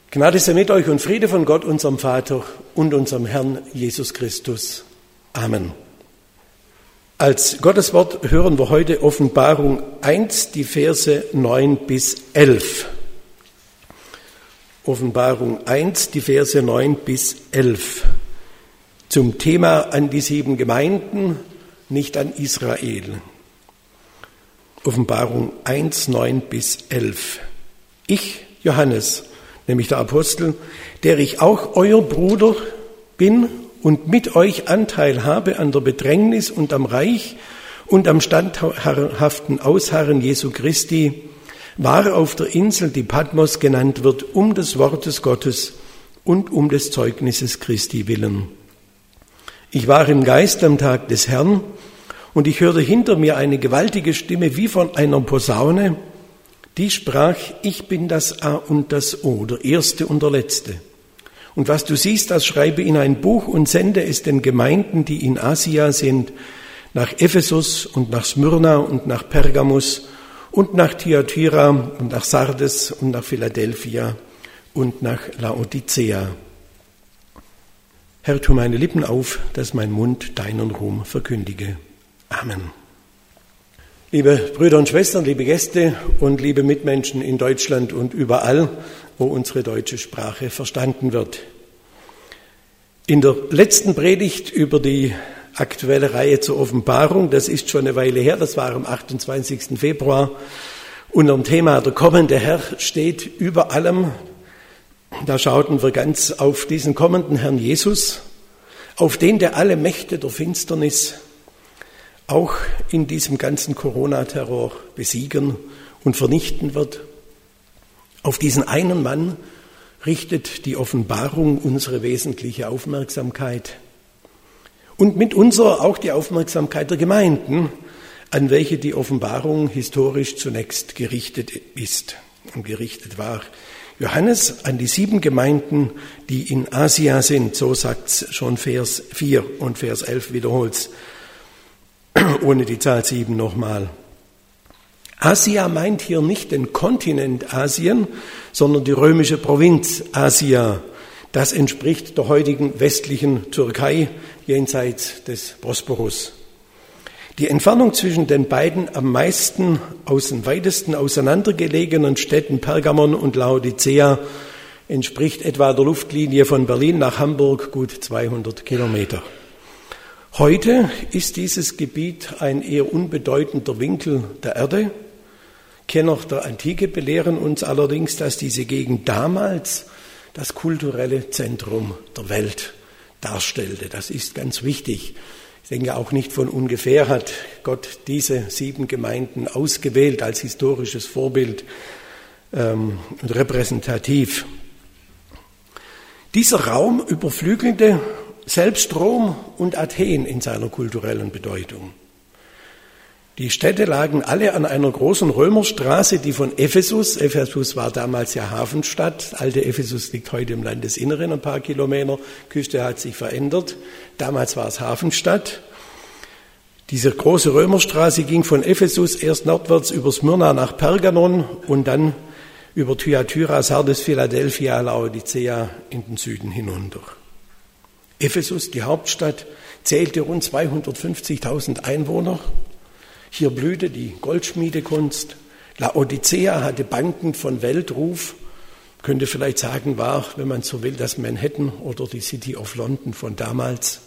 Gnade sei mit euch und Friede von Gott, unserem Vater und unserem Herrn Jesus Christus. Amen. Als Gotteswort hören wir heute Offenbarung 1, die Verse 9 bis 11. Offenbarung 1, die Verse 9 bis 11. Zum Thema an die 7 Gemeinden, nicht an Israel. Offenbarung 1, 9 bis 11. Ich, Johannes, nämlich der Apostel, der ich auch euer Bruder bin und mit euch Anteil habe an der Bedrängnis und am Reich und am standhaften Ausharren Jesu Christi, war auf der Insel, die Patmos genannt wird, um des Wortes Gottes und um des Zeugnisses Christi willen. Ich war im Geist am Tag des Herrn, und ich hörte hinter mir eine gewaltige Stimme wie von einer Posaune, die sprach: Ich bin das A und das O, der Erste und der Letzte. Und was du siehst, das schreibe in ein Buch und sende es den Gemeinden, die in Asia sind, nach Ephesus und nach Smyrna und nach Pergamus und nach Thyatira und nach Sardes und nach Philadelphia und nach Laodicea. Herr, tu meine Lippen auf, dass mein Mund deinen Ruhm verkündige. Amen. Liebe Brüder und Schwestern, liebe Gäste und liebe Mitmenschen in Deutschland und überall, wo unsere deutsche Sprache verstanden wird. In der letzten Predigt über die aktuelle Reihe zur Offenbarung, das ist schon eine Weile her, das war am 28. Februar, unter dem Thema Der kommende Herr steht über allem. Da schauten wir ganz auf diesen kommenden Herrn Jesus, auf den, der alle Mächte der Finsternis auch in diesem ganzen Corona-Terror besiegen und vernichten wird. Auf diesen einen Mann richtet die Offenbarung unsere wesentliche Aufmerksamkeit und mit unserer auch die Aufmerksamkeit der Gemeinden, an welche die Offenbarung historisch zunächst gerichtet ist und gerichtet war. Johannes an die 7 Gemeinden, die in Asia sind, so sagt's schon Vers 4 und Vers 11 wiederholt's. Ohne die Zahl 7 nochmal. Asia meint hier nicht den Kontinent Asien, sondern die römische Provinz Asia. Das entspricht der heutigen westlichen Türkei jenseits des Bosporus. Die Entfernung zwischen den beiden am weitesten auseinandergelegenen Städten Pergamon und Laodicea entspricht etwa der Luftlinie von Berlin nach Hamburg gut 200 Kilometer. Heute ist dieses Gebiet ein eher unbedeutender Winkel der Erde. Kenner der Antike belehren uns allerdings, dass diese Gegend damals das kulturelle Zentrum der Welt darstellte. Das ist ganz wichtig. Ich denke, auch nicht von ungefähr hat Gott diese 7 Gemeinden ausgewählt als historisches Vorbild und repräsentativ. Dieser Raum überflügelte selbst Rom und Athen in seiner kulturellen Bedeutung. Die Städte lagen alle an einer großen Römerstraße, die von Ephesus war damals ja Hafenstadt, alte Ephesus liegt heute im Landesinneren ein paar Kilometer, Küste hat sich verändert, damals war es Hafenstadt. Diese große Römerstraße ging von Ephesus erst nordwärts über Smyrna nach Pergamon und dann über Thyatira, Sardes, Philadelphia, Laodicea in den Süden hinunter. Ephesus, die Hauptstadt, zählte rund 250.000 Einwohner. Hier blühte die Goldschmiedekunst. Laodicea hatte Banken von Weltruf. Könnte vielleicht sagen, war, wenn man so will, das Manhattan oder die City of London von damals.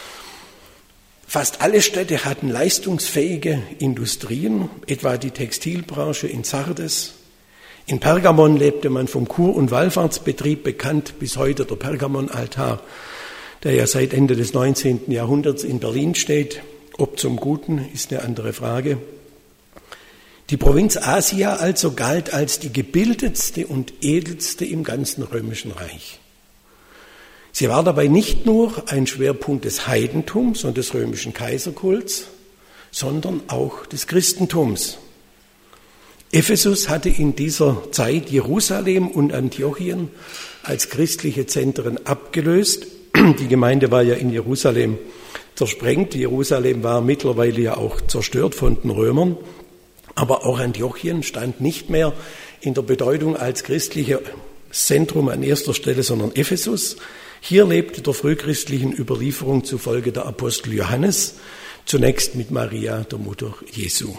Fast alle Städte hatten leistungsfähige Industrien, etwa die Textilbranche in Sardes. In Pergamon lebte man vom Kur- und Wallfahrtsbetrieb, bekannt bis heute der Pergamon-Altar, der ja seit Ende des 19. Jahrhunderts in Berlin steht. Ob zum Guten, ist eine andere Frage. Die Provinz Asia also galt als die gebildetste und edelste im ganzen Römischen Reich. Sie war dabei nicht nur ein Schwerpunkt des Heidentums und des römischen Kaiserkults, sondern auch des Christentums. Ephesus hatte in dieser Zeit Jerusalem und Antiochien als christliche Zentren abgelöst. Die Gemeinde war ja in Jerusalem zersprengt. Jerusalem war mittlerweile ja auch zerstört von den Römern. Aber auch Antiochien stand nicht mehr in der Bedeutung als christliche Zentrum an erster Stelle, sondern Ephesus. Hier lebte der frühchristlichen Überlieferung zufolge der Apostel Johannes, zunächst mit Maria, der Mutter Jesu.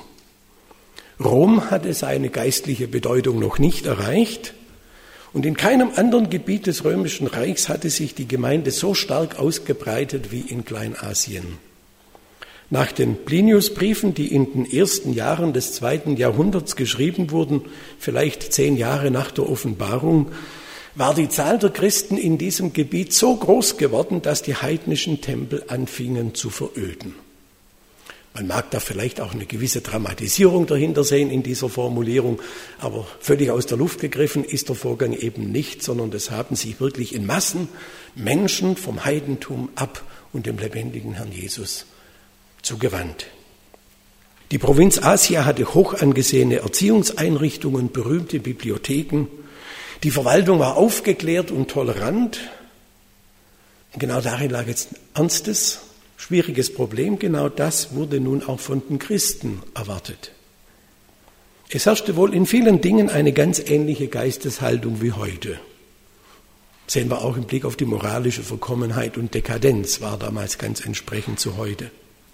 Rom hatte seine geistliche Bedeutung noch nicht erreicht und in keinem anderen Gebiet des Römischen Reichs hatte sich die Gemeinde so stark ausgebreitet wie in Kleinasien. Nach den Plinius-Briefen, die in den ersten Jahren des 2. Jahrhunderts geschrieben wurden, vielleicht 10 Jahre nach der Offenbarung, war die Zahl der Christen in diesem Gebiet so groß geworden, dass die heidnischen Tempel anfingen zu veröden. Man mag da vielleicht auch eine gewisse Dramatisierung dahinter sehen in dieser Formulierung, aber völlig aus der Luft gegriffen ist der Vorgang eben nicht, sondern es haben sich wirklich in Massen Menschen vom Heidentum ab und dem lebendigen Herrn Jesus zugewandt. Die Provinz Asia hatte hoch angesehene Erziehungseinrichtungen, berühmte Bibliotheken. Die Verwaltung war aufgeklärt und tolerant. Und genau darin lag jetzt ein ernstes, schwieriges Problem. Genau das wurde nun auch von den Christen erwartet. Es herrschte wohl in vielen Dingen eine ganz ähnliche Geisteshaltung wie heute. Sehen wir auch im Blick auf die moralische Verkommenheit und Dekadenz, war damals ganz entsprechend zu heute.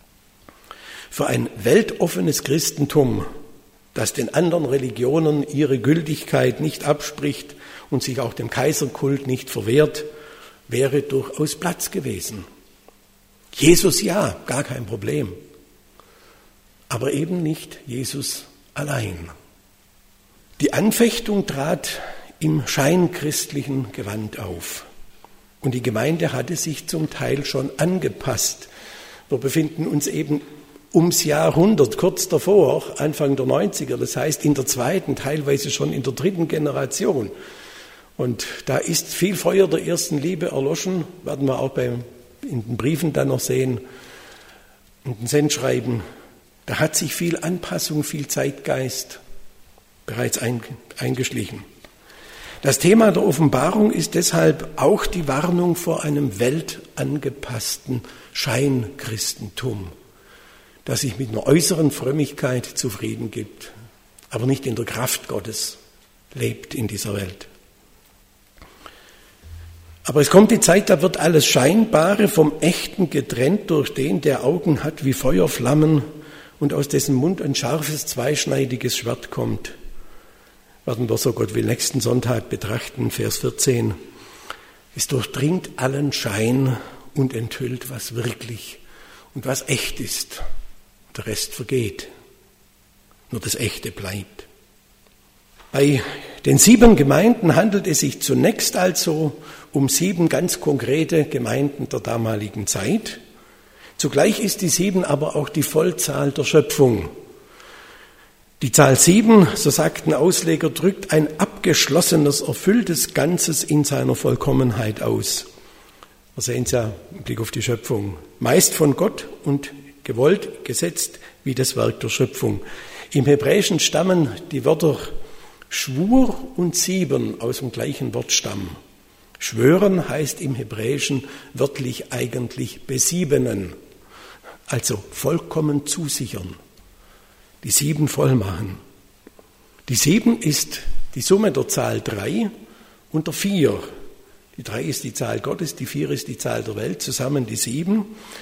Für ein weltoffenes Christentum, das den anderen Religionen ihre Gültigkeit nicht abspricht und sich auch dem Kaiserkult nicht verwehrt, wäre durchaus Platz gewesen. Jesus ja, gar kein Problem, aber eben nicht Jesus allein. Die Anfechtung trat im scheinchristlichen Gewand auf und die Gemeinde hatte sich zum Teil schon angepasst. Wir befinden uns eben ums Jahr 100, kurz davor, Anfang der 90er, das heißt in der 2., teilweise schon in der 3. Generation. Und da ist viel Feuer der ersten Liebe erloschen, werden wir auch in den Briefen dann noch sehen, in den Sendschreiben. Da hat sich viel Anpassung, viel Zeitgeist bereits eingeschlichen. Das Thema der Offenbarung ist deshalb auch die Warnung vor einem weltangepassten Scheinchristentum, das sich mit einer äußeren Frömmigkeit zufrieden gibt, aber nicht in der Kraft Gottes lebt in dieser Welt. Aber es kommt die Zeit, da wird alles Scheinbare vom Echten getrennt durch den, der Augen hat wie Feuerflammen und aus dessen Mund ein scharfes, zweischneidiges Schwert kommt. Werden wir, so Gott will, nächsten Sonntag betrachten, Vers 14. Es durchdringt allen Schein und enthüllt, was wirklich und was echt ist. Der Rest vergeht, nur das Echte bleibt. Bei den 7 Gemeinden handelt es sich zunächst also um 7 ganz konkrete Gemeinden der damaligen Zeit. Zugleich ist die 7 aber auch die Vollzahl der Schöpfung. Die Zahl 7, so sagten Ausleger, drückt ein abgeschlossenes, erfülltes Ganzes in seiner Vollkommenheit aus. Wir sehen es ja im Blick auf die Schöpfung. Meist von Gott und gewollt, gesetzt wie das Werk der Schöpfung. Im Hebräischen stammen die Wörter Schwur und 7 aus dem gleichen Wortstamm. Schwören heißt im Hebräischen wörtlich eigentlich besiebenen, also vollkommen zusichern. Die 7 voll machen. Die 7 ist die Summe der Zahl 3 und der 4. Die 3 ist die Zahl Gottes, die 4 ist die Zahl der Welt, zusammen die 7.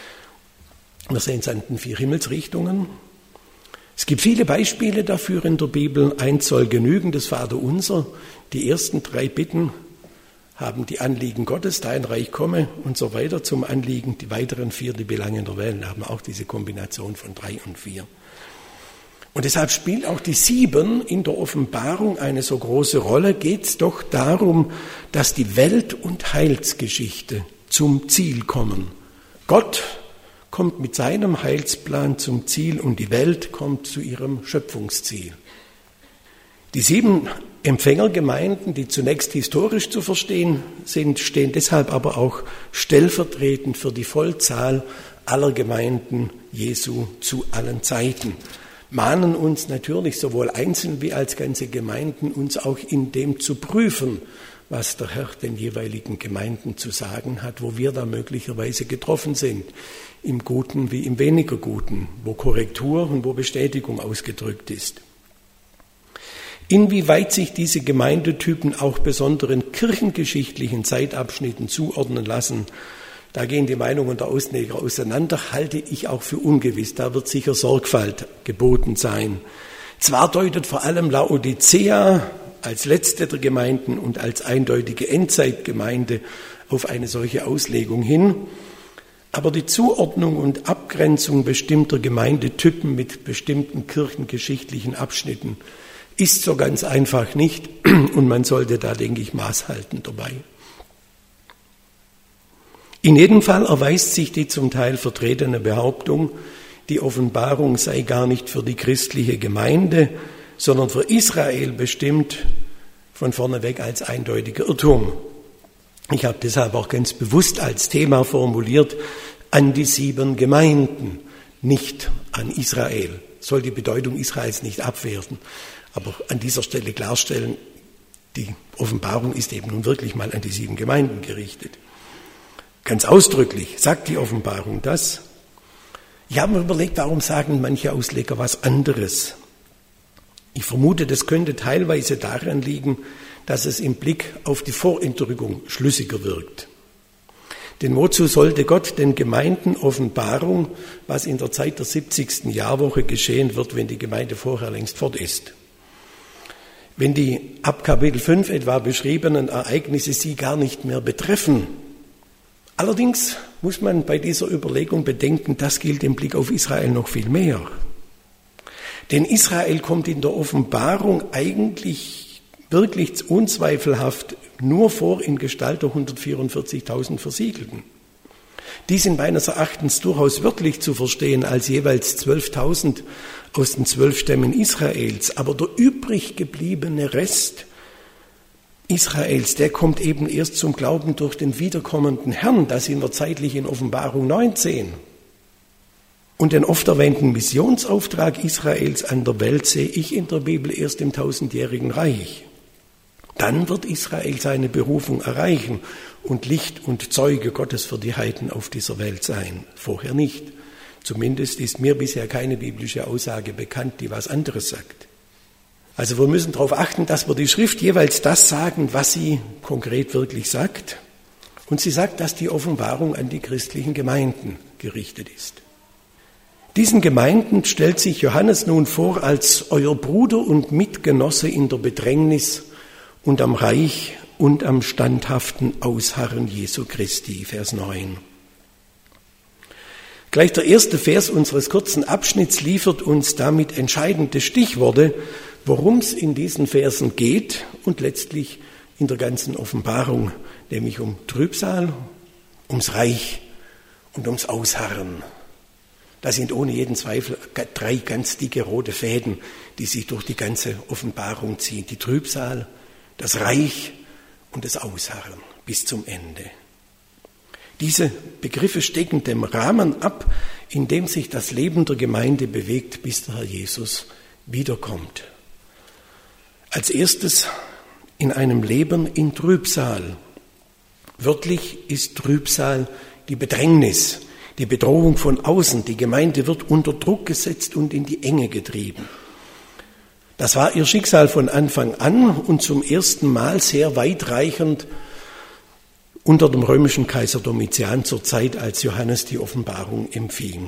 Wir sehen es an den 4 Himmelsrichtungen. Es gibt viele Beispiele dafür in der Bibel. 1 soll genügen, das Vaterunser. Die ersten 3 Bitten haben die Anliegen Gottes, dein Reich komme und so weiter zum Anliegen. Die weiteren 4, die Belange der Welt, haben auch diese Kombination von 3 und 4. Und deshalb spielt auch die 7 in der Offenbarung eine so große Rolle. Geht es doch darum, dass die Welt- und Heilsgeschichte zum Ziel kommen. Gott kommt mit seinem Heilsplan zum Ziel und die Welt kommt zu ihrem Schöpfungsziel. Die 7 Empfängergemeinden, die zunächst historisch zu verstehen sind, stehen deshalb aber auch stellvertretend für die Vollzahl aller Gemeinden Jesu zu allen Zeiten. Mahnen uns natürlich sowohl einzeln wie als ganze Gemeinden, uns auch in dem zu prüfen, was der Herr den jeweiligen Gemeinden zu sagen hat, wo wir da möglicherweise getroffen sind, im Guten wie im weniger Guten, wo Korrektur und wo Bestätigung ausgedrückt ist. Inwieweit sich diese Gemeindetypen auch besonderen kirchengeschichtlichen Zeitabschnitten zuordnen lassen, da gehen die Meinungen der Ausleger auseinander, halte ich auch für ungewiss. Da wird sicher Sorgfalt geboten sein. Zwar deutet vor allem Laodicea als letzte der Gemeinden und als eindeutige Endzeitgemeinde auf eine solche Auslegung hin, aber die Zuordnung und Abgrenzung bestimmter Gemeindetypen mit bestimmten kirchengeschichtlichen Abschnitten ist so ganz einfach nicht und man sollte da, denke ich, Maß halten dabei. In jedem Fall erweist sich die zum Teil vertretene Behauptung, die Offenbarung sei gar nicht für die christliche Gemeinde, sondern für Israel bestimmt, von vorneweg als eindeutiger Irrtum. Ich habe deshalb auch ganz bewusst als Thema formuliert, an die 7 Gemeinden, nicht an Israel. Soll die Bedeutung Israels nicht abwerten, aber an dieser Stelle klarstellen, die Offenbarung ist eben nun wirklich mal an die 7 Gemeinden gerichtet. Ganz ausdrücklich sagt die Offenbarung das. Ich habe mir überlegt, warum sagen manche Ausleger was anderes. Ich vermute, das könnte teilweise daran liegen, dass es im Blick auf die Vorentrückung schlüssiger wirkt. Denn wozu sollte Gott den Gemeinden Offenbarung, was in der Zeit der 70. Jahrwoche geschehen wird, wenn die Gemeinde vorher längst fort ist? Wenn die ab Kapitel 5 etwa beschriebenen Ereignisse sie gar nicht mehr betreffen. Allerdings muss man bei dieser Überlegung bedenken, das gilt im Blick auf Israel noch viel mehr. Denn Israel kommt in der Offenbarung eigentlich wirklich unzweifelhaft nur vor in Gestalt der 144.000 Versiegelten. Die sind meines Erachtens durchaus wörtlich zu verstehen als jeweils 12.000 aus den 12 Stämmen Israels. Aber der übrig gebliebene Rest Israels, der kommt eben erst zum Glauben durch den wiederkommenden Herrn. Da sind wir zeitlich in Offenbarung 19. Und den oft erwähnten Missionsauftrag Israels an der Welt sehe ich in der Bibel erst im 1000-jährigen Reich. Dann wird Israel seine Berufung erreichen und Licht und Zeuge Gottes für die Heiden auf dieser Welt sein. Vorher nicht. Zumindest ist mir bisher keine biblische Aussage bekannt, die was anderes sagt. Also wir müssen darauf achten, dass wir die Schrift jeweils das sagen, was sie konkret wirklich sagt. Und sie sagt, dass die Offenbarung an die christlichen Gemeinden gerichtet ist. Diesen Gemeinden stellt sich Johannes nun vor als euer Bruder und Mitgenosse in der Bedrängnis und am Reich und am standhaften Ausharren Jesu Christi, Vers 9. Gleich der erste Vers unseres kurzen Abschnitts liefert uns damit entscheidende Stichworte, worum es in diesen Versen geht und letztlich in der ganzen Offenbarung, nämlich um Trübsal, ums Reich und ums Ausharren. Das sind ohne jeden Zweifel 3 ganz dicke rote Fäden, die sich durch die ganze Offenbarung ziehen. Die Trübsal, das Reich und das Ausharren bis zum Ende. Diese Begriffe stecken dem Rahmen ab, in dem sich das Leben der Gemeinde bewegt, bis der Herr Jesus wiederkommt. Als erstes in einem Leben in Trübsal. Wörtlich ist Trübsal die Bedrängnis, die Bedrohung von außen. Die Gemeinde wird unter Druck gesetzt und in die Enge getrieben. Das war ihr Schicksal von Anfang an und zum ersten Mal sehr weitreichend unter dem römischen Kaiser Domitian zur Zeit, als Johannes die Offenbarung empfing.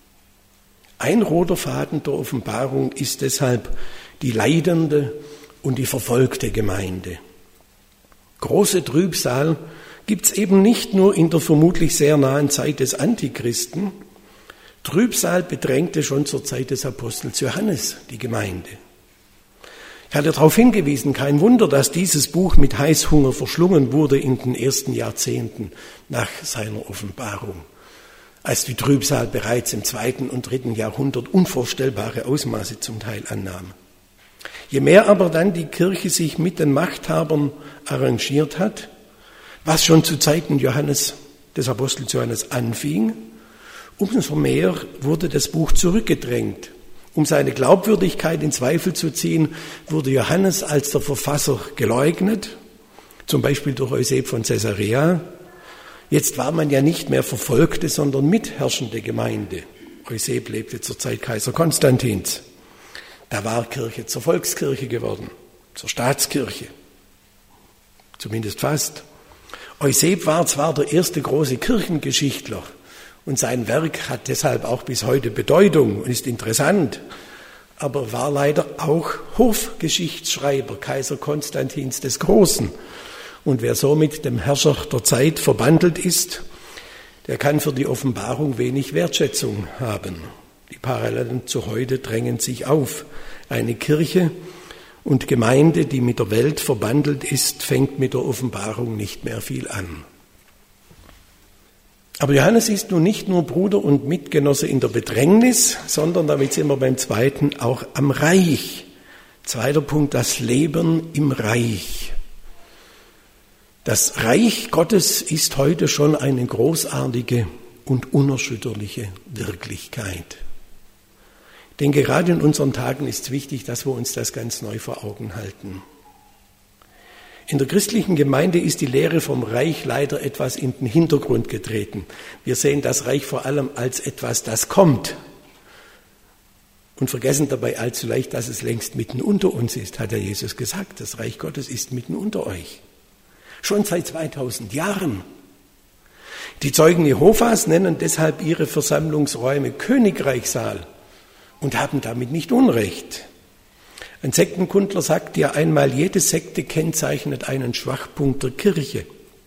Ein roter Faden der Offenbarung ist deshalb die leidende und die verfolgte Gemeinde. Große Trübsal gibt es eben nicht nur in der vermutlich sehr nahen Zeit des Antichristen. Trübsal bedrängte schon zur Zeit des Apostels Johannes die Gemeinde. Ich hatte darauf hingewiesen, kein Wunder, dass dieses Buch mit Heißhunger verschlungen wurde in den ersten Jahrzehnten nach seiner Offenbarung, als die Trübsal bereits im 2. und 3. Jahrhundert unvorstellbare Ausmaße zum Teil annahm. Je mehr aber dann die Kirche sich mit den Machthabern arrangiert hat, was schon zu Zeiten des Apostels Johannes anfing, umso mehr wurde das Buch zurückgedrängt. Um seine Glaubwürdigkeit in Zweifel zu ziehen, wurde Johannes als der Verfasser geleugnet, zum Beispiel durch Euseb von Caesarea. Jetzt war man ja nicht mehr verfolgte, sondern mitherrschende Gemeinde. Euseb lebte zur Zeit Kaiser Konstantins. Da war Kirche zur Volkskirche geworden. zur Staatskirche. Zumindest fast. Euseb war zwar der erste große Kirchengeschichtler und sein Werk hat deshalb auch bis heute Bedeutung und ist interessant, aber war leider auch Hofgeschichtsschreiber Kaiser Konstantins des Großen. Und wer so mit dem Herrscher der Zeit verbandelt ist, der kann für die Offenbarung wenig Wertschätzung haben. Die Parallelen zu heute drängen sich auf. Eine Kirche und Gemeinde, die mit der Welt verbandelt ist, fängt mit der Offenbarung nicht mehr viel an. Aber Johannes ist nun nicht nur Bruder und Mitgenosse in der Bedrängnis, sondern, damit sind wir beim zweiten, auch am Reich. Zweiter Punkt, das Leben im Reich. Das Reich Gottes ist heute schon eine großartige und unerschütterliche Wirklichkeit. Ich denke, gerade in unseren Tagen ist es wichtig, dass wir uns das ganz neu vor Augen halten. In der christlichen Gemeinde ist die Lehre vom Reich leider etwas in den Hintergrund getreten. Wir sehen das Reich vor allem als etwas, das kommt. Und vergessen dabei allzu leicht, dass es längst mitten unter uns ist, hat ja Jesus gesagt. Das Reich Gottes ist mitten unter euch. Schon seit 2000 Jahren. Die Zeugen Jehovas nennen deshalb ihre Versammlungsräume Königreichssaal und haben damit nicht Unrecht. Ein Sektenkundler sagt ja einmal, jede Sekte kennzeichnet einen Schwachpunkt der Kirche.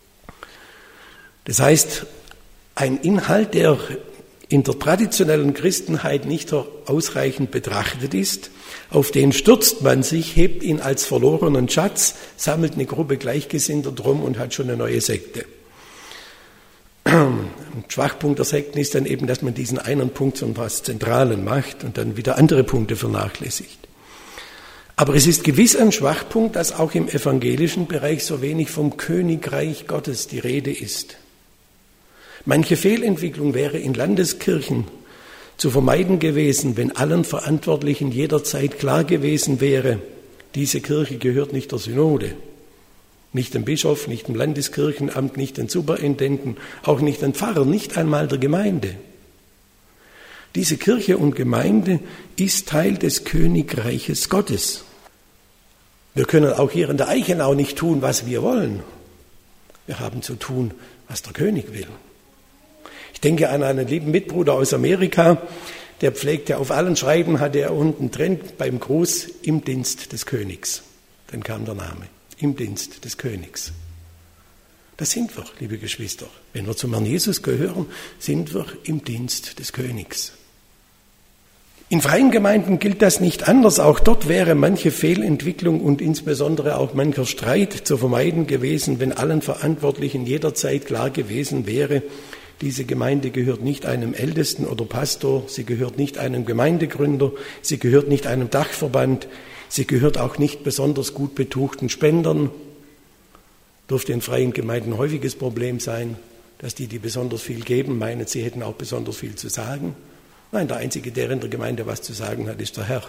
Das heißt, ein Inhalt, der in der traditionellen Christenheit nicht ausreichend betrachtet ist, auf den stürzt man sich, hebt ihn als verlorenen Schatz, sammelt eine Gruppe Gleichgesinnter drum und hat schon eine neue Sekte. Ein Schwachpunkt der Sekten ist dann eben, dass man diesen einen Punkt zum was Zentralen macht und dann wieder andere Punkte vernachlässigt. Aber es ist gewiss ein Schwachpunkt, dass auch im evangelischen Bereich so wenig vom Königreich Gottes die Rede ist. Manche Fehlentwicklung wäre in Landeskirchen zu vermeiden gewesen, wenn allen Verantwortlichen jederzeit klar gewesen wäre, diese Kirche gehört nicht der Synode, nicht dem Bischof, nicht dem Landeskirchenamt, nicht den Superintendenten, auch nicht den Pfarrer, nicht einmal der Gemeinde. Diese Kirche und Gemeinde ist Teil des Königreiches Gottes. Wir können auch hier in der Eichenau nicht tun, was wir wollen. Wir haben zu tun, was der König will. Ich denke an einen lieben Mitbruder aus Amerika, der pflegte auf allen Schreiben, hatte er unten drin beim Gruß im Dienst des Königs. Dann kam der Name, im Dienst des Königs. Das sind wir, liebe Geschwister. Wenn wir zum Herrn Jesus gehören, sind wir im Dienst des Königs. In freien Gemeinden gilt das nicht anders. Auch dort wäre manche Fehlentwicklung und insbesondere auch mancher Streit zu vermeiden gewesen, wenn allen Verantwortlichen jederzeit klar gewesen wäre, diese Gemeinde gehört nicht einem Ältesten oder Pastor, sie gehört nicht einem Gemeindegründer, sie gehört nicht einem Dachverband, sie gehört auch nicht besonders gut betuchten Spendern. Dürfte in freien Gemeinden ein häufiges Problem sein, dass die besonders viel geben, meinen, sie hätten auch besonders viel zu sagen. Nein, der Einzige, der in der Gemeinde was zu sagen hat, ist der Herr.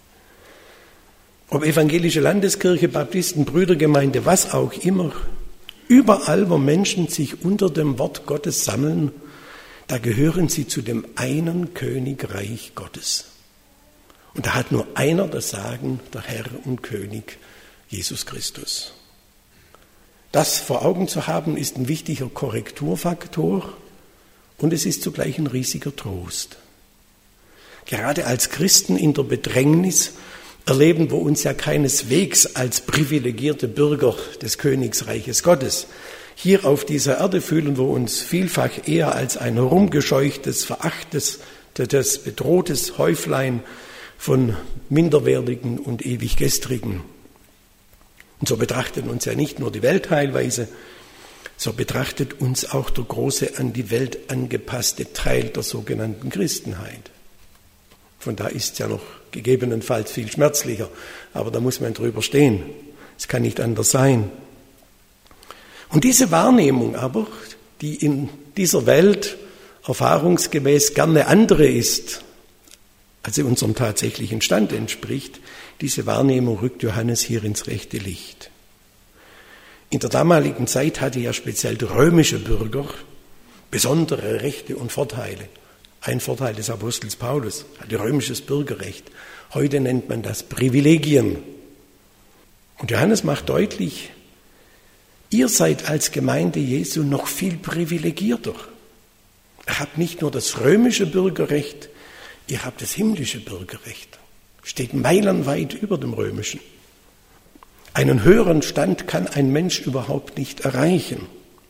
Ob evangelische Landeskirche, Baptisten, Brüdergemeinde, was auch immer, überall, wo Menschen sich unter dem Wort Gottes sammeln, da gehören sie zu dem einen Königreich Gottes. Und da hat nur einer das Sagen, der Herr und König, Jesus Christus. Das vor Augen zu haben, ist ein wichtiger Korrekturfaktor und es ist zugleich ein riesiger Trost. Gerade als Christen in der Bedrängnis erleben wir uns ja keineswegs als privilegierte Bürger des Königsreiches Gottes. Hier auf dieser Erde fühlen wir uns vielfach eher als ein herumgescheuchtes, verachtetes, bedrohtes Häuflein von Minderwertigen und ewig Gestrigen. Und so betrachtet uns ja nicht nur die Welt teilweise, so betrachtet uns auch der große an die Welt angepasste Teil der sogenannten Christenheit. Von da ist es ja noch gegebenenfalls viel schmerzlicher, aber da muss man drüber stehen. Es kann nicht anders sein. Und diese Wahrnehmung aber, die in dieser Welt erfahrungsgemäß gerne andere ist, als sie unserem tatsächlichen Stand entspricht, diese Wahrnehmung rückt Johannes hier ins rechte Licht. In der damaligen Zeit hatte ja speziell der römische Bürger besondere Rechte und Vorteile. Ein Vorteil des Apostels Paulus, hatte römisches Bürgerrecht. Heute nennt man das Privilegien. Und Johannes macht deutlich, ihr seid als Gemeinde Jesu noch viel privilegierter. Ihr habt nicht nur das römische Bürgerrecht, ihr habt das himmlische Bürgerrecht. Steht meilenweit über dem römischen. Einen höheren Stand kann ein Mensch überhaupt nicht erreichen.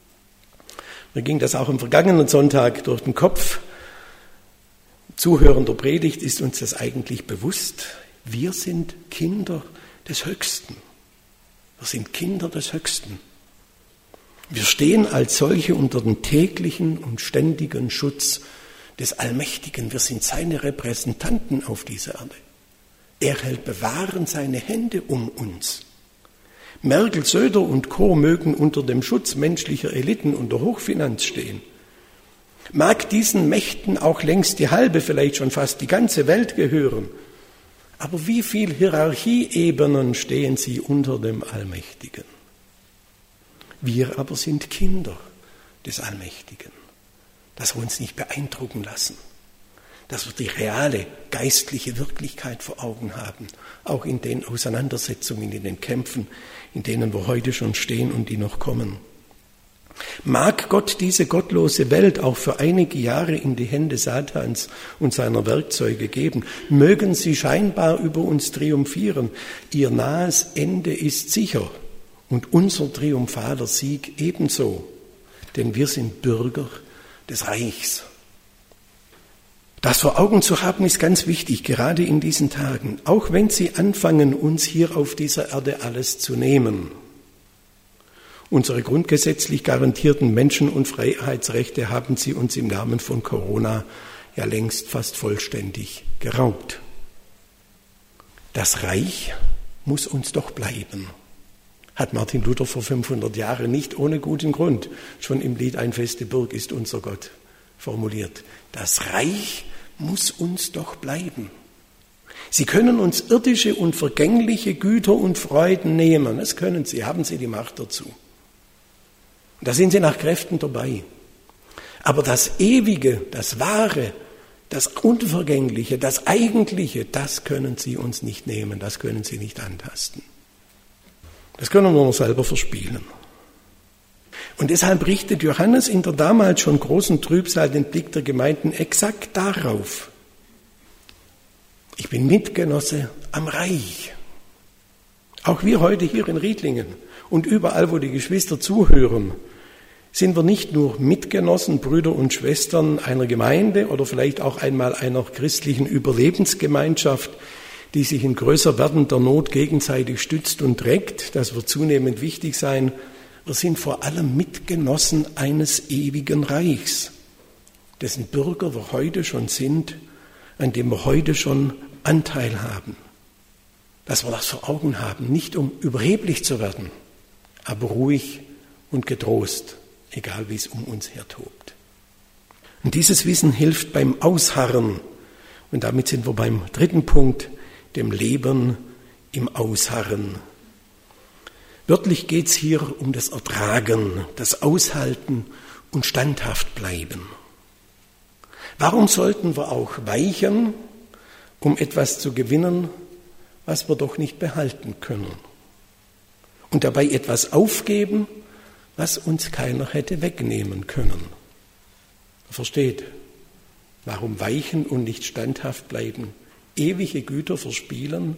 Mir ging das auch am vergangenen Sonntag durch den Kopf. Zuhörender Predigt ist uns das eigentlich bewusst. Wir sind Kinder des Höchsten. Wir sind Kinder des Höchsten. Wir stehen als solche unter dem täglichen und ständigen Schutz des Allmächtigen. Wir sind seine Repräsentanten auf dieser Erde. Er hält bewahrend seine Hände um uns. Merkel, Söder und Co. mögen unter dem Schutz menschlicher Eliten und der Hochfinanz stehen. Mag diesen Mächten auch längst die halbe, vielleicht schon fast die ganze Welt gehören. Aber wie viel Hierarchieebenen stehen sie unter dem Allmächtigen? Wir aber sind Kinder des Allmächtigen, dass wir uns nicht beeindrucken lassen, dass wir die reale geistliche Wirklichkeit vor Augen haben, auch in den Auseinandersetzungen, in den Kämpfen, in denen wir heute schon stehen und die noch kommen. Mag Gott diese gottlose Welt auch für einige Jahre in die Hände Satans und seiner Werkzeuge geben. Mögen sie scheinbar über uns triumphieren. Ihr nahes Ende ist sicher und unser triumphaler Sieg ebenso. Denn wir sind Bürger des Reichs. Das vor Augen zu haben ist ganz wichtig, gerade in diesen Tagen. Auch wenn sie anfangen, uns hier auf dieser Erde alles zu nehmen. Unsere grundgesetzlich garantierten Menschen- und Freiheitsrechte haben sie uns im Namen von Corona ja längst fast vollständig geraubt. Das Reich muss uns doch bleiben, hat Martin Luther vor 500 Jahren nicht ohne guten Grund schon im Lied Ein feste Burg ist unser Gott formuliert. Das Reich muss uns doch bleiben. Sie können uns irdische und vergängliche Güter und Freuden nehmen. Das können sie, haben sie die Macht dazu. Und da sind sie nach Kräften dabei. Aber das Ewige, das Wahre, das Unvergängliche, das Eigentliche, das können sie uns nicht nehmen, das können sie nicht antasten. Das können wir nur selber verspielen. Und deshalb richtet Johannes in der damals schon großen Trübsal den Blick der Gemeinden exakt darauf. Ich bin Mitgenosse am Reich. Auch wir heute hier in Riedlingen und überall, wo die Geschwister zuhören, sind wir nicht nur Mitgenossen, Brüder und Schwestern einer Gemeinde oder vielleicht auch einmal einer christlichen Überlebensgemeinschaft, die sich in größer werdender Not gegenseitig stützt und trägt. Das wird zunehmend wichtig sein. Wir sind vor allem Mitgenossen eines ewigen Reichs, dessen Bürger wir heute schon sind, an dem wir heute schon Anteil haben. Dass wir das vor Augen haben, nicht um überheblich zu werden, aber ruhig und getrost, egal wie es um uns her tobt. Und dieses Wissen hilft beim Ausharren. Und damit sind wir beim dritten Punkt, dem Leben im Ausharren. Wörtlich geht es hier um das Ertragen, das Aushalten und standhaft bleiben. Warum sollten wir auch weichen, um etwas zu gewinnen, was wir doch nicht behalten können? Und dabei etwas aufgeben, was uns keiner hätte wegnehmen können. Versteht, warum weichen und nicht standhaft bleiben, ewige Güter verspielen,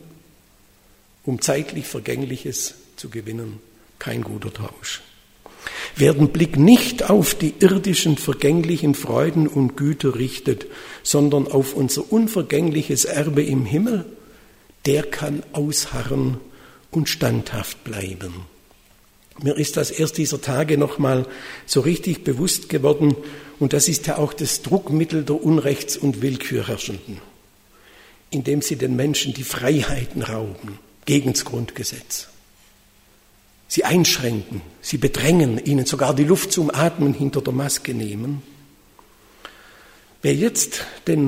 um zeitlich Vergängliches zu gewinnen, kein guter Tausch. Wer den Blick nicht auf die irdischen, vergänglichen Freuden und Güter richtet, sondern auf unser unvergängliches Erbe im Himmel, der kann ausharren und standhaft bleiben. Mir ist das erst dieser Tage nochmal so richtig bewusst geworden, und das ist ja auch das Druckmittel der Unrechts- und Willkürherrschenden, indem sie den Menschen die Freiheiten rauben, gegen das Grundgesetz. Sie einschränken, sie bedrängen, ihnen sogar die Luft zum Atmen hinter der Maske nehmen. Wer jetzt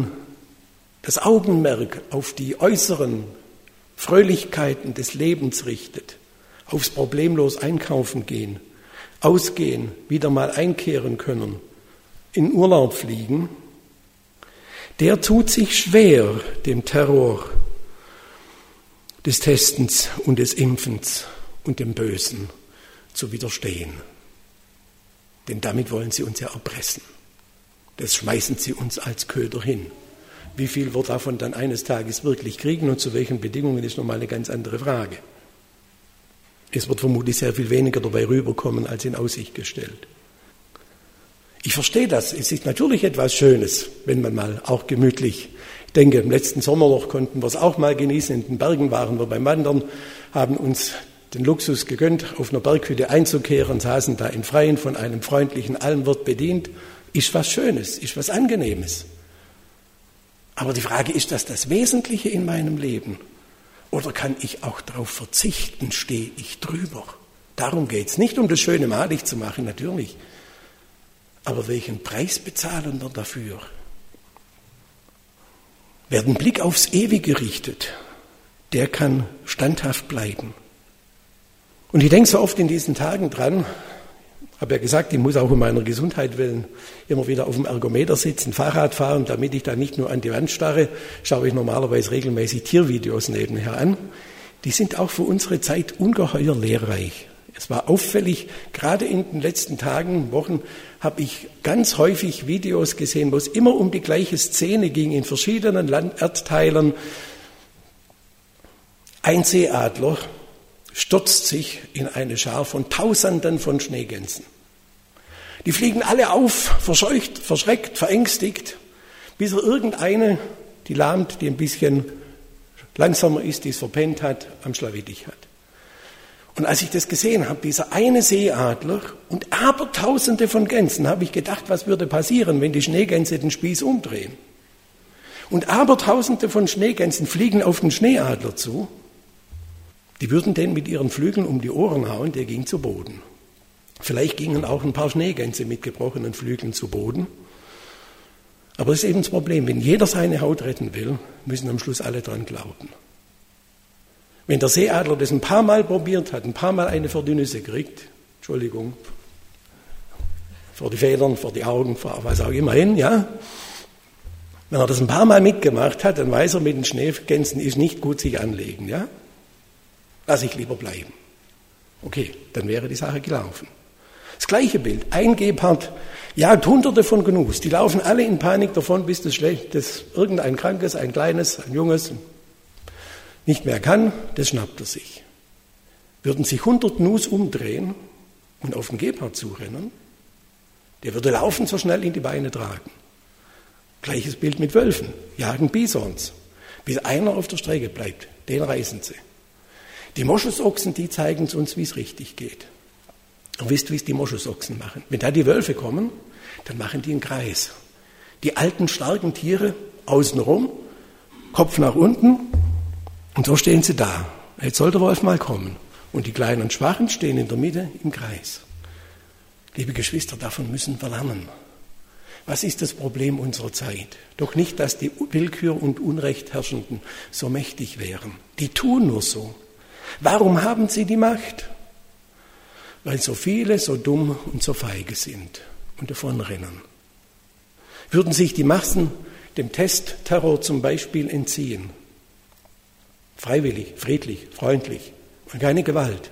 das Augenmerk auf die äußeren Fröhlichkeiten des Lebens richtet, aufs problemlos einkaufen gehen, ausgehen, wieder mal einkehren können, in Urlaub fliegen, der tut sich schwer, dem Terror des Testens und des Impfens und dem Bösen zu widerstehen. Denn damit wollen sie uns ja erpressen. Das schmeißen sie uns als Köder hin. Wie viel wir davon dann eines Tages wirklich kriegen und zu welchen Bedingungen, ist nochmal eine ganz andere Frage. Es wird vermutlich sehr viel weniger dabei rüberkommen, als in Aussicht gestellt. Ich verstehe das. Es ist natürlich etwas Schönes, wenn man mal auch gemütlich, ich denke, im letzten Sommerloch konnten wir es auch mal genießen. In den Bergen waren wir beim Wandern, haben uns den Luxus gegönnt, auf einer Berghütte einzukehren, saßen da im Freien von einem freundlichen Almwirt bedient. Ist was Schönes, ist was Angenehmes. Aber die Frage, ist das Wesentliche in meinem Leben? Oder kann ich auch darauf verzichten, stehe ich drüber? Darum geht es. Nicht um das Schöne malig zu machen, natürlich. Aber welchen Preis bezahlen wir dafür? Wer den Blick aufs Ewige richtet, der kann standhaft bleiben. Und ich denke so oft in diesen Tagen dran, habe ja gesagt, ich muss auch um meiner Gesundheit willen immer wieder auf dem Ergometer sitzen, Fahrrad fahren, damit ich da nicht nur an die Wand starre, schaue ich normalerweise regelmäßig Tiervideos nebenher an. Die sind auch für unsere Zeit ungeheuer lehrreich. Es war auffällig, gerade in den letzten Tagen, Wochen, habe ich ganz häufig Videos gesehen, wo es immer um die gleiche Szene ging, in verschiedenen Erdteilen. Ein Seeadler stürzt sich in eine Schar von Tausenden von Schneegänsen. Die fliegen alle auf, verscheucht, verschreckt, verängstigt, bis er irgendeine, die lahmt, die ein bisschen langsamer ist, die es verpennt hat, am Schlawittich hat. Und als ich das gesehen habe, dieser eine Seeadler und Abertausende von Gänsen, habe ich gedacht, was würde passieren, wenn die Schneegänse den Spieß umdrehen. Und Abertausende von Schneegänsen fliegen auf den Schneeadler zu. Die würden den mit ihren Flügeln um die Ohren hauen, der ging zu Boden. Vielleicht gingen auch ein paar Schneegänse mit gebrochenen Flügeln zu Boden. Aber das ist eben das Problem, wenn jeder seine Haut retten will, müssen am Schluss alle dran glauben. Wenn der Seeadler das ein paar Mal probiert hat, ein paar Mal eine vor die Nüsse kriegt, Entschuldigung, vor die Federn, vor die Augen, vor was auch immer hin, ja. Wenn er das ein paar Mal mitgemacht hat, dann weiß er, mit den Schneegänsen ist nicht gut sich anlegen, ja. Lass ich lieber bleiben. Okay, dann wäre die Sache gelaufen. Das gleiche Bild, ein Gepard jagt Hunderte von Gnus, die laufen alle in Panik davon, bis das irgendein Krankes, ein Kleines, ein Junges nicht mehr kann, das schnappt er sich. Würden sich 100 Gnus umdrehen und auf den Gepard zurennen, der würde laufen, so schnell ihn die Beine tragen. Gleiches Bild mit Wölfen, jagen Bisons, bis einer auf der Strecke bleibt, den reißen sie. Die Moschusochsen, die zeigen es uns, wie es richtig geht. Ihr wisst, wie es die Moschusochsen machen. Wenn da die Wölfe kommen, dann machen die einen Kreis. Die alten, starken Tiere außenrum, Kopf nach unten, und so stehen sie da. Jetzt soll der Wolf mal kommen. Und die kleinen und Schwachen stehen in der Mitte im Kreis. Liebe Geschwister, davon müssen wir lernen. Was ist das Problem unserer Zeit? Doch nicht, dass die Willkür und Unrechtherrschenden so mächtig wären. Die tun nur so. Warum haben sie die Macht? Weil so viele so dumm und so feige sind und davonrennen. Würden sich die Massen dem Testterror zum Beispiel entziehen, freiwillig, friedlich, freundlich und keine Gewalt,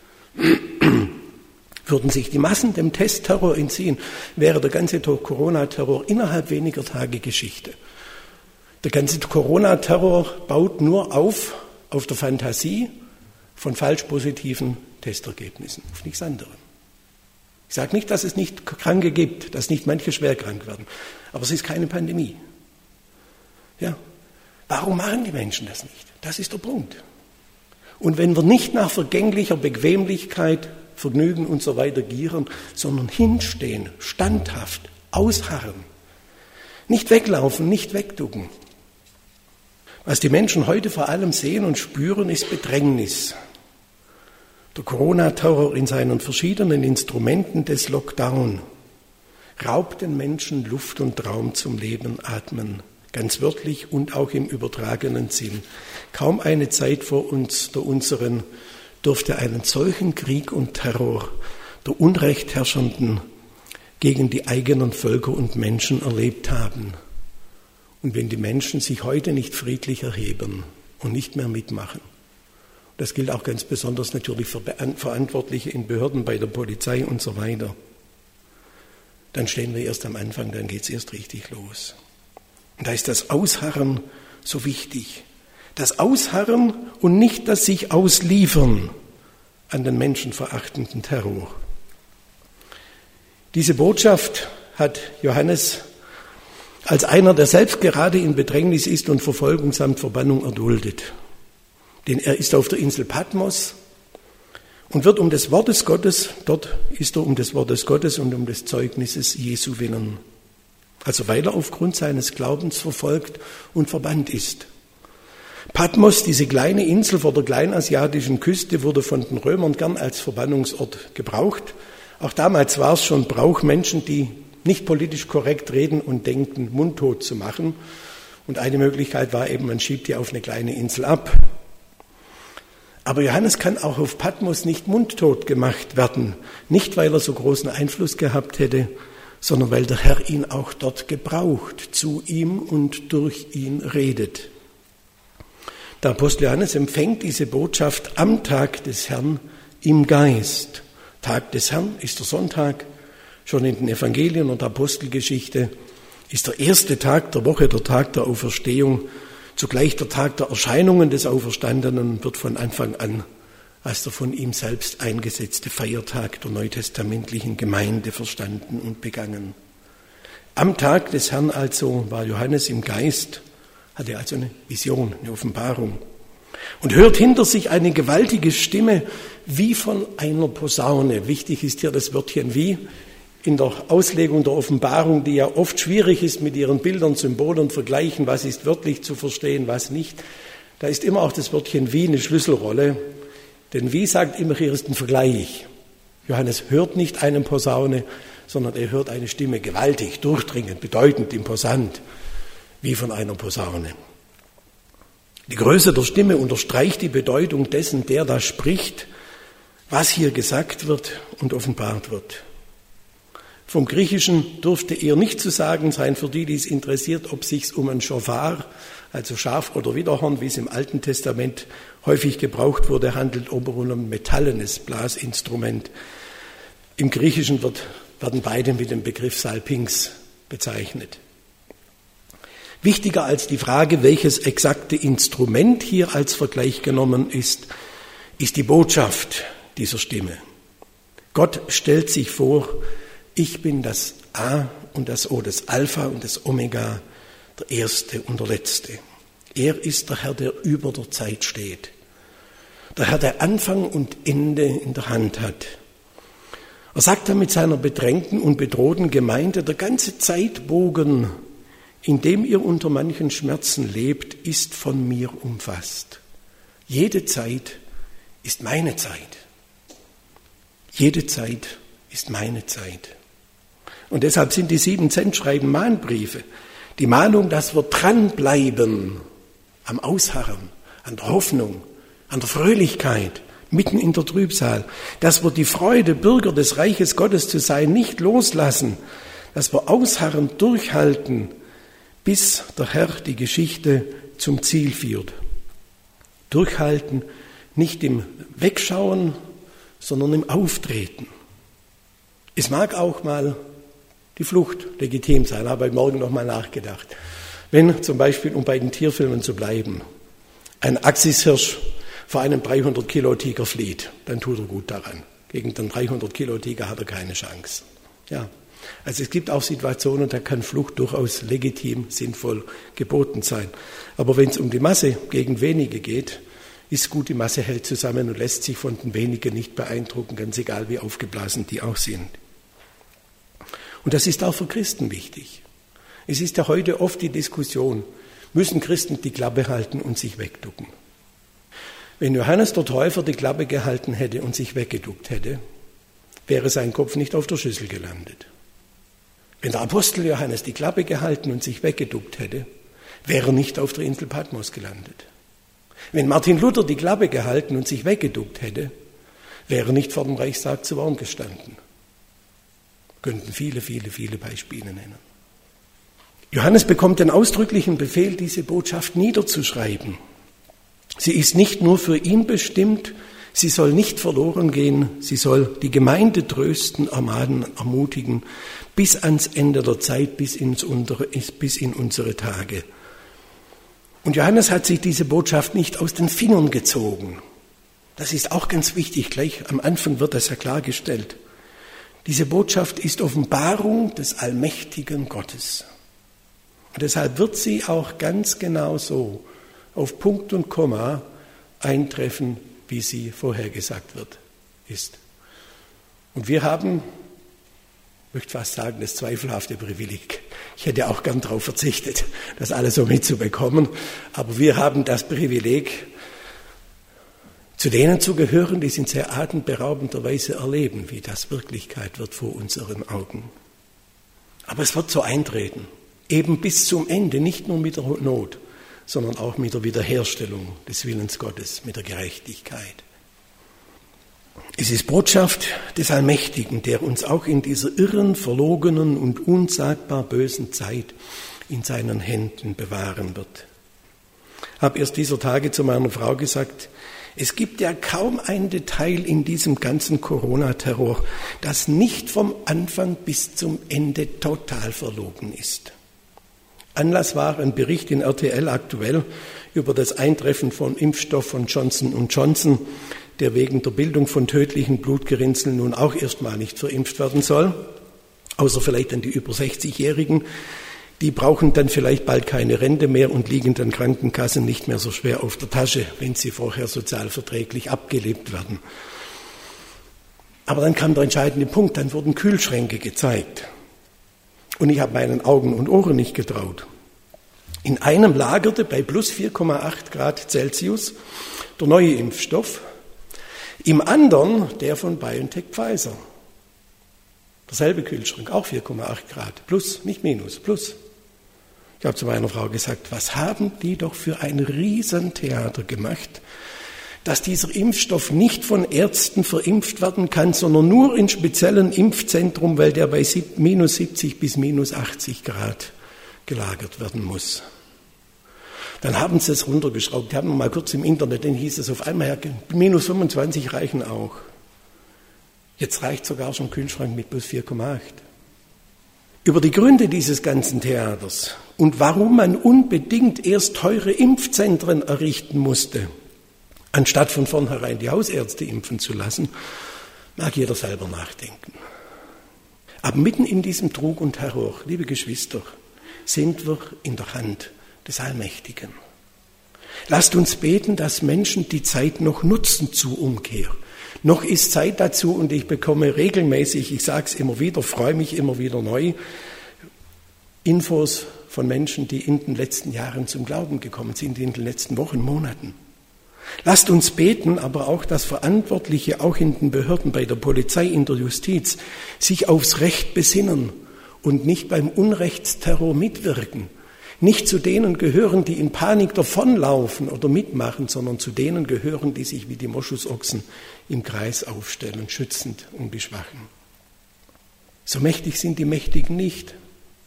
würden sich die Massen dem Testterror entziehen, wäre der ganze Corona-Terror innerhalb weniger Tage Geschichte. Der ganze Corona-Terror baut nur auf der Fantasie von falsch positiven Testergebnissen, auf nichts anderem. Ich sage nicht, dass es nicht Kranke gibt, dass nicht manche schwer krank werden, aber es ist keine Pandemie. Ja. Warum machen die Menschen das nicht? Das ist der Punkt. Und wenn wir nicht nach vergänglicher Bequemlichkeit, Vergnügen und so weiter gieren, sondern hinstehen, standhaft, ausharren, nicht weglaufen, nicht wegducken. Was die Menschen heute vor allem sehen und spüren, ist Bedrängnis. Der Corona-Terror in seinen verschiedenen Instrumenten des Lockdown raubt den Menschen Luft und Raum zum Leben, Atmen, ganz wörtlich und auch im übertragenen Sinn. Kaum eine Zeit vor uns, der unseren, dürfte einen solchen Krieg und Terror der Unrechtherrschenden gegen die eigenen Völker und Menschen erlebt haben. Und wenn die Menschen sich heute nicht friedlich erheben und nicht mehr mitmachen, Das gilt auch ganz besonders natürlich für Verantwortliche in Behörden, bei der Polizei und so weiter. Dann stehen wir erst am Anfang, dann geht es erst richtig los. Und da ist das Ausharren so wichtig. Das Ausharren und nicht das sich ausliefern an den menschenverachtenden Terror. Diese Botschaft hat Johannes als einer, der selbst gerade in Bedrängnis ist und Verfolgung samt Verbannung erduldet. Denn er ist auf der Insel Patmos und wird um des Wortes Gottes, dort ist er um des Wortes Gottes und um des Zeugnisses Jesu willen. Also weil er aufgrund seines Glaubens verfolgt und verbannt ist. Patmos, diese kleine Insel vor der kleinasiatischen Küste, wurde von den Römern gern als Verbannungsort gebraucht. Auch damals war es schon Brauch, Menschen, die nicht politisch korrekt reden und denken, mundtot zu machen. Und eine Möglichkeit war eben, man schiebt die auf eine kleine Insel ab. Aber Johannes kann auch auf Patmos nicht mundtot gemacht werden. Nicht, weil er so großen Einfluss gehabt hätte, sondern weil der Herr ihn auch dort gebraucht, zu ihm und durch ihn redet. Der Apostel Johannes empfängt diese Botschaft am Tag des Herrn im Geist. Tag des Herrn ist der Sonntag. Schon in den Evangelien und Apostelgeschichte ist der erste Tag der Woche, der Tag der Auferstehung, zugleich der Tag der Erscheinungen des Auferstandenen, wird von Anfang an als der von ihm selbst eingesetzte Feiertag der neutestamentlichen Gemeinde verstanden und begangen. Am Tag des Herrn also war Johannes im Geist, hatte also eine Vision, eine Offenbarung und hört hinter sich eine gewaltige Stimme wie von einer Posaune. Wichtig ist hier das Wörtchen wie. In der Auslegung der Offenbarung, die ja oft schwierig ist mit ihren Bildern, Symbolen, Vergleichen, was ist wörtlich zu verstehen, was nicht, da ist immer auch das Wörtchen wie eine Schlüsselrolle. Denn wie sagt immer, hier ist ein Vergleich. Johannes hört nicht eine Posaune, sondern er hört eine Stimme gewaltig, durchdringend, bedeutend, imposant, wie von einer Posaune. Die Größe der Stimme unterstreicht die Bedeutung dessen, der da spricht, was hier gesagt wird und offenbart wird. Vom Griechischen dürfte eher nicht zu sagen sein, für die es interessiert, ob es sich um ein Schofar, also Schaf oder Widderhorn, wie es im Alten Testament häufig gebraucht wurde, handelt, oder um ein metallenes Blasinstrument. Im Griechischen werden beide mit dem Begriff Salpinx bezeichnet. Wichtiger als die Frage, welches exakte Instrument hier als Vergleich genommen ist, ist die Botschaft dieser Stimme. Gott stellt sich vor, ich bin das A und das O, das Alpha und das Omega, der Erste und der Letzte. Er ist der Herr, der über der Zeit steht. Der Herr, der Anfang und Ende in der Hand hat. Er sagt damit seiner bedrängten und bedrohten Gemeinde, der ganze Zeitbogen, in dem ihr unter manchen Schmerzen lebt, ist von mir umfasst. Jede Zeit ist meine Zeit. Jede Zeit ist meine Zeit. Und deshalb sind die 7 Sendschreiben Mahnbriefe. Die Mahnung, dass wir dranbleiben am Ausharren, an der Hoffnung, an der Fröhlichkeit, mitten in der Trübsal. Dass wir die Freude, Bürger des Reiches Gottes zu sein, nicht loslassen. Dass wir ausharren, durchhalten, bis der Herr die Geschichte zum Ziel führt. Durchhalten, nicht im Wegschauen, sondern im Auftreten. Es mag auch mal die Flucht legitim sein, habe ich morgen noch mal nachgedacht. Wenn zum Beispiel, um bei den Tierfilmen zu bleiben, ein Axishirsch vor einem 300-Kilo-Tiger flieht, dann tut er gut daran. Gegen den 300-Kilo-Tiger hat er keine Chance. Ja. Also es gibt auch Situationen, da kann Flucht durchaus legitim, sinnvoll geboten sein. Aber wenn es um die Masse gegen wenige geht, ist gut, die Masse hält zusammen und lässt sich von den wenigen nicht beeindrucken, ganz egal wie aufgeblasen die auch sind. Und das ist auch für Christen wichtig. Es ist ja heute oft die Diskussion, müssen Christen die Klappe halten und sich wegducken? Wenn Johannes der Täufer die Klappe gehalten hätte und sich weggeduckt hätte, wäre sein Kopf nicht auf der Schüssel gelandet. Wenn der Apostel Johannes die Klappe gehalten und sich weggeduckt hätte, wäre er nicht auf der Insel Patmos gelandet. Wenn Martin Luther die Klappe gehalten und sich weggeduckt hätte, wäre er nicht vor dem Reichstag zu Worm gestanden. Könnten viele Beispiele nennen. Johannes bekommt den ausdrücklichen Befehl, diese Botschaft niederzuschreiben. Sie ist nicht nur für ihn bestimmt, sie soll nicht verloren gehen, sie soll die Gemeinde trösten, ermahnen, ermutigen, bis ans Ende der Zeit, bis in unsere Tage. Und Johannes hat sich diese Botschaft nicht aus den Fingern gezogen. Das ist auch ganz wichtig, gleich am Anfang wird das ja klargestellt. Diese Botschaft ist Offenbarung des allmächtigen Gottes. Und deshalb wird sie auch ganz genau so auf Punkt und Komma eintreffen, wie sie vorhergesagt ist. Und wir haben, ich möchte fast sagen, das zweifelhafte Privileg. Ich hätte auch gern darauf verzichtet, das alles so mitzubekommen. Aber wir haben das Privileg, zu denen zu gehören, die es in sehr atemberaubender Weise erleben, wie das Wirklichkeit wird vor unseren Augen. Aber es wird so eintreten, eben bis zum Ende, nicht nur mit der Not, sondern auch mit der Wiederherstellung des Willens Gottes, mit der Gerechtigkeit. Es ist Botschaft des Allmächtigen, der uns auch in dieser irren, verlogenen und unsagbar bösen Zeit in seinen Händen bewahren wird. Ich habe erst dieser Tage zu meiner Frau gesagt, es gibt ja kaum ein Detail in diesem ganzen Corona-Terror, das nicht vom Anfang bis zum Ende total verlogen ist. Anlass war ein Bericht in RTL aktuell über das Eintreffen von Impfstoff von Johnson & Johnson, der wegen der Bildung von tödlichen Blutgerinnseln nun auch erstmal nicht verimpft werden soll, außer vielleicht an die über 60-Jährigen. Die brauchen dann vielleicht bald keine Rente mehr und liegen dann Krankenkassen nicht mehr so schwer auf der Tasche, wenn sie vorher sozialverträglich abgelebt werden. Aber dann kam der entscheidende Punkt, dann wurden Kühlschränke gezeigt. Und ich habe meinen Augen und Ohren nicht getraut. In einem lagerte bei plus 4,8 Grad Celsius der neue Impfstoff, im anderen der von BioNTech Pfizer. Derselbe Kühlschrank, auch 4,8 Grad, plus, nicht minus, plus. Ich habe zu meiner Frau gesagt, was haben die doch für ein Riesentheater gemacht, dass dieser Impfstoff nicht von Ärzten verimpft werden kann, sondern nur in speziellen Impfzentrum, weil der bei minus 70 bis minus 80 Grad gelagert werden muss. Dann haben sie es runtergeschraubt. Die haben mal kurz im Internet, dann hieß es auf einmal, minus 25 reichen auch. Jetzt reicht sogar schon ein Kühlschrank mit plus 4,8. Über die Gründe dieses ganzen Theaters und warum man unbedingt erst teure Impfzentren errichten musste, anstatt von vornherein die Hausärzte impfen zu lassen, mag jeder selber nachdenken. Aber mitten in diesem Trug und Terror, liebe Geschwister, sind wir in der Hand des Allmächtigen. Lasst uns beten, dass Menschen die Zeit noch nutzen zur Umkehr. Noch ist Zeit dazu und ich bekomme regelmäßig, ich sage es immer wieder, freue mich immer wieder neu, Infos von Menschen, die in den letzten Jahren zum Glauben gekommen sind, in den letzten Wochen, Monaten. Lasst uns beten, aber auch, dass Verantwortliche, auch in den Behörden, bei der Polizei, in der Justiz, sich aufs Recht besinnen und nicht beim Unrechtsterror mitwirken. Nicht zu denen gehören, die in Panik davonlaufen oder mitmachen, sondern zu denen gehören, die sich wie die Moschusochsen im Kreis aufstellen, schützend um die Schwachen. So mächtig sind die Mächtigen nicht,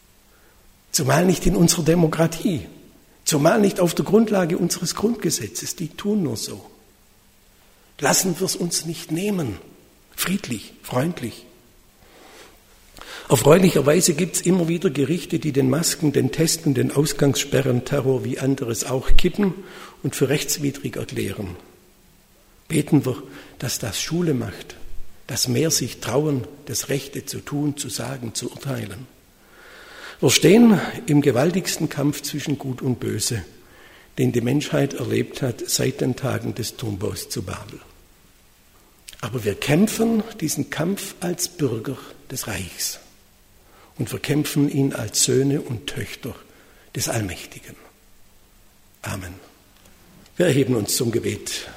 zumal nicht in unserer Demokratie. Zumal nicht auf der Grundlage unseres Grundgesetzes, die tun nur so. Lassen wir es uns nicht nehmen, friedlich, freundlich. Erfreulicherweise gibt es immer wieder Gerichte, die den Masken, den Testen, den Ausgangssperren, Terror wie anderes auch kippen und für rechtswidrig erklären. Beten wir, dass das Schule macht, dass mehr sich trauen, das Rechte zu tun, zu sagen, zu urteilen. Wir stehen im gewaltigsten Kampf zwischen Gut und Böse, den die Menschheit erlebt hat seit den Tagen des Turmbaus zu Babel. Aber wir kämpfen diesen Kampf als Bürger des Reichs und wir kämpfen ihn als Söhne und Töchter des Allmächtigen. Amen. Wir erheben uns zum Gebet.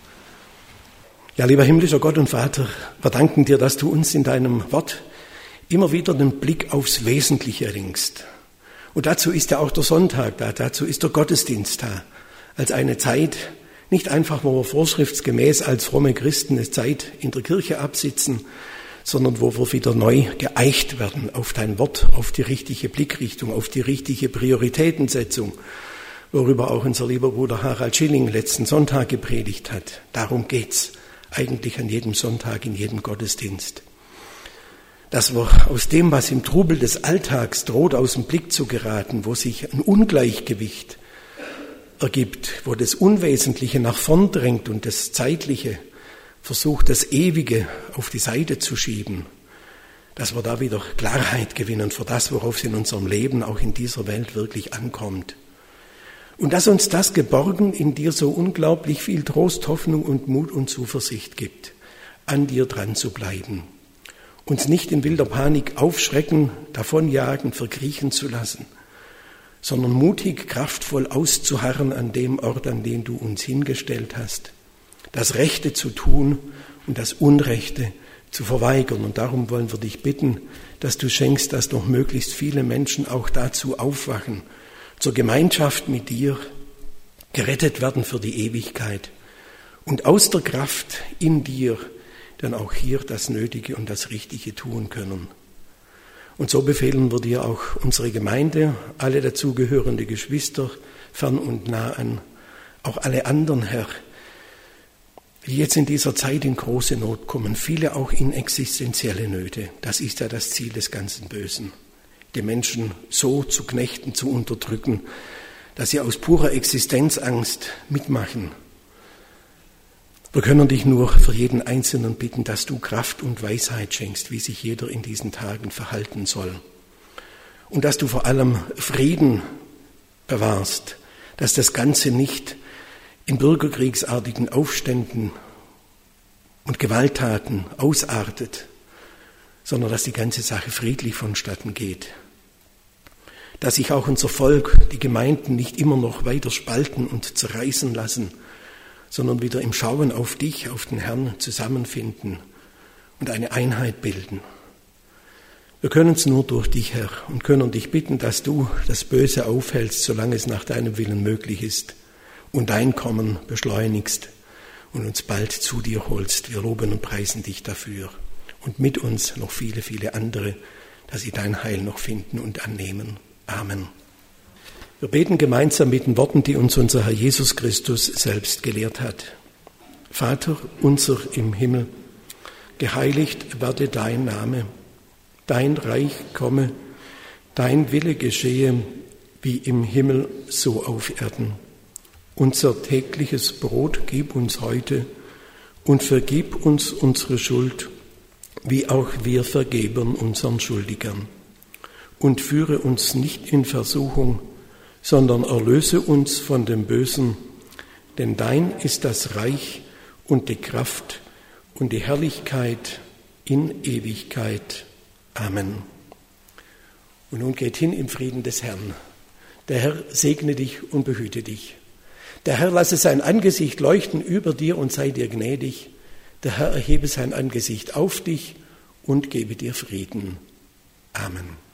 Ja, lieber himmlischer Gott und Vater, wir danken dir, dass du uns in deinem Wort immer wieder den Blick aufs Wesentliche lenkst. Und dazu ist ja auch der Sonntag da, dazu ist der Gottesdienst da, als eine Zeit, nicht einfach, wo wir vorschriftsgemäß als fromme Christen eine Zeit in der Kirche absitzen, sondern wo wir wieder neu geeicht werden auf dein Wort, auf die richtige Blickrichtung, auf die richtige Prioritätensetzung, worüber auch unser lieber Bruder Harald Schilling letzten Sonntag gepredigt hat. Darum geht's eigentlich an jedem Sonntag, in jedem Gottesdienst. Dass wir aus dem, was im Trubel des Alltags droht, aus dem Blick zu geraten, wo sich ein Ungleichgewicht ergibt, wo das Unwesentliche nach vorn drängt und das Zeitliche versucht, das Ewige auf die Seite zu schieben, dass wir da wieder Klarheit gewinnen für das, worauf es in unserem Leben, auch in dieser Welt wirklich ankommt. Und dass uns das geborgen in dir so unglaublich viel Trost, Hoffnung und Mut und Zuversicht gibt, an dir dran zu bleiben, uns nicht in wilder Panik aufschrecken, davonjagen, verkriechen zu lassen, sondern mutig, kraftvoll auszuharren an dem Ort, an den du uns hingestellt hast, das Rechte zu tun und das Unrechte zu verweigern. Und darum wollen wir dich bitten, dass du schenkst, dass noch möglichst viele Menschen auch dazu aufwachen, zur Gemeinschaft mit dir, gerettet werden für die Ewigkeit und aus der Kraft in dir dann auch hier das Nötige und das Richtige tun können. Und so befehlen wir dir auch unsere Gemeinde, alle dazugehörende Geschwister, fern und nah an, auch alle anderen, Herr, die jetzt in dieser Zeit in große Not kommen, viele auch in existenzielle Nöte. Das ist ja das Ziel des ganzen Bösen, die Menschen so zu knechten, zu unterdrücken, dass sie aus purer Existenzangst mitmachen. Wir können dich nur für jeden Einzelnen bitten, dass du Kraft und Weisheit schenkst, wie sich jeder in diesen Tagen verhalten soll. Und dass du vor allem Frieden bewahrst, dass das Ganze nicht in bürgerkriegsartigen Aufständen und Gewalttaten ausartet, sondern dass die ganze Sache friedlich vonstatten geht. Dass sich auch unser Volk, die Gemeinden nicht immer noch weiter spalten und zerreißen lassen, sondern wieder im Schauen auf dich, auf den Herrn zusammenfinden und eine Einheit bilden. Wir können es nur durch dich, Herr, und können dich bitten, dass du das Böse aufhältst, solange es nach deinem Willen möglich ist, und dein Kommen beschleunigst und uns bald zu dir holst. Wir loben und preisen dich dafür. Und mit uns noch viele, viele andere, dass sie dein Heil noch finden und annehmen. Amen. Wir beten gemeinsam mit den Worten, die uns unser Herr Jesus Christus selbst gelehrt hat. Vater unser im Himmel, geheiligt werde dein Name, dein Reich komme, dein Wille geschehe, wie im Himmel so auf Erden. Unser tägliches Brot gib uns heute und vergib uns unsere Schuld, wie auch wir vergeben unseren Schuldigern. Und führe uns nicht in Versuchung, sondern erlöse uns von dem Bösen, denn dein ist das Reich und die Kraft und die Herrlichkeit in Ewigkeit. Amen. Und nun geht hin im Frieden des Herrn. Der Herr segne dich und behüte dich. Der Herr lasse sein Angesicht leuchten über dir und sei dir gnädig. Der Herr erhebe sein Angesicht auf dich und gebe dir Frieden. Amen.